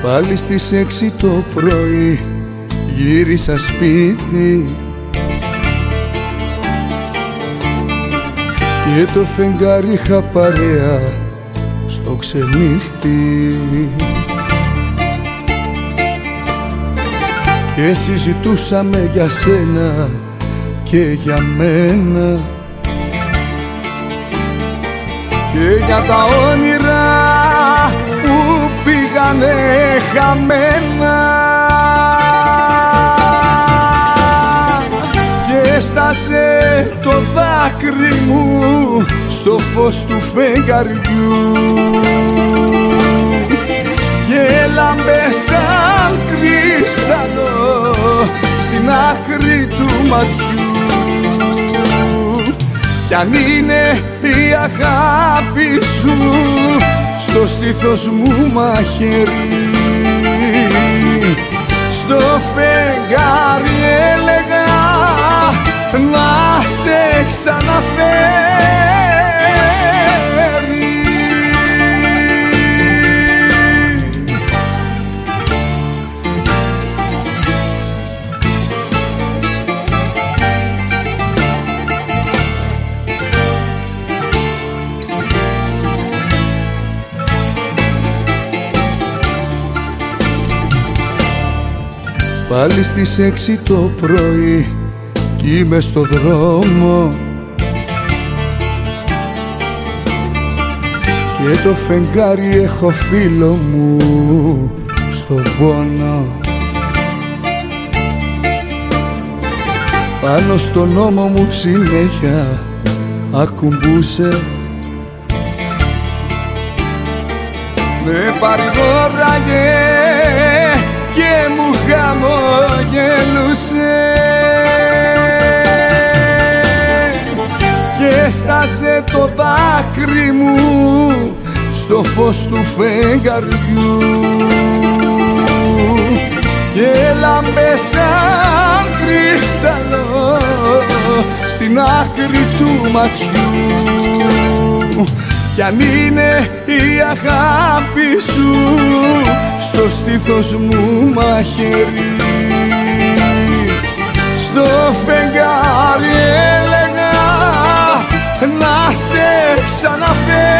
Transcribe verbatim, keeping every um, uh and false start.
Πάλι στις έξι το πρωί γύρισα σπίτι και το φεγγάρι είχα παρέα στο ξενύχτη και συζητούσαμε για σένα και για μένα και για τα όνειρα που πήγανε χαμένα και έστασε το δάκρυ μου στο φως του φεγγαριού και έλαμπε σαν κρίσταλο στην άκρη του ματιού. Κι αν είναι η αγάπη σου στο στήθος μου μαχαίρι, στο φεγγάρι έλεγα να σε ξαναφέρει. Πάλι στις έξι το πρωί κι είμαι στο δρόμο και το φεγγάρι έχω φίλο μου στον πόνο. Πάνω στον ώμο μου συνέχεια ακουμπούσε, με παρηγόραγε και μου χαμογελούσε και έστασε το δάκρυ μου στο φως του φεγγαριού και έλαμπε σαν κρίσταλο στην άκρη του ματιού. Κι αν είναι η αγάπη σου στο στήθος μου μαχαίρι, στο φεγγάρι έλεγα να σε ξαναφέρει.